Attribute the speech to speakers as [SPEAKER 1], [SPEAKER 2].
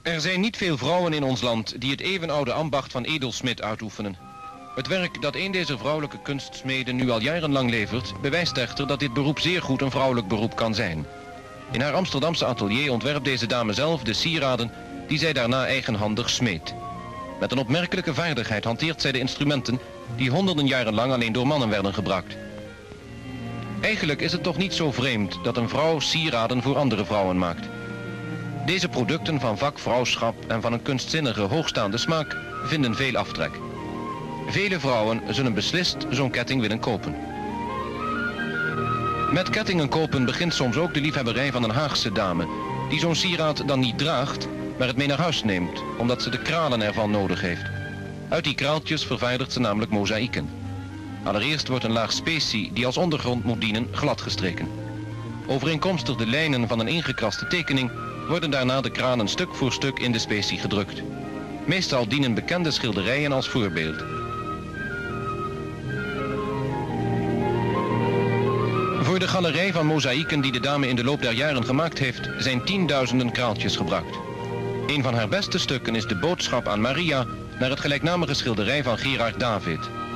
[SPEAKER 1] Er zijn niet veel vrouwen in ons land die het evenoude ambacht van edelsmid uitoefenen. Het werk dat een deze vrouwelijke kunstsmeden nu al jarenlang levert, bewijst echter dat dit beroep zeer goed een vrouwelijk beroep kan zijn. In haar Amsterdamse atelier ontwerpt deze dame zelf de sieraden die zij daarna eigenhandig smeedt. Met een opmerkelijke vaardigheid hanteert zij de instrumenten die honderden jaren lang alleen door mannen werden gebruikt. Eigenlijk is het toch niet zo vreemd dat een vrouw sieraden voor andere vrouwen maakt. Deze producten van vakvrouwschap en van een kunstzinnige hoogstaande smaak vinden veel aftrek. Vele vrouwen zullen beslist zo'n ketting willen kopen. Met kettingen kopen begint soms ook de liefhebberij van een Haagse dame, die zo'n sieraad dan niet draagt, maar het mee naar huis neemt, omdat ze de kralen ervan nodig heeft. Uit die kraaltjes vervaardigt ze namelijk mozaïeken. Allereerst wordt een laag specie die als ondergrond moet dienen gladgestreken. Overeenkomstig de lijnen van een ingekraste tekening worden daarna de kranen stuk voor stuk in de specie gedrukt. Meestal dienen bekende schilderijen als voorbeeld. Voor de galerij van mozaïeken die de dame in de loop der jaren gemaakt heeft, zijn tienduizenden kraaltjes gebruikt. Een van haar beste stukken is de boodschap aan Maria naar het gelijknamige schilderij van Gerard David.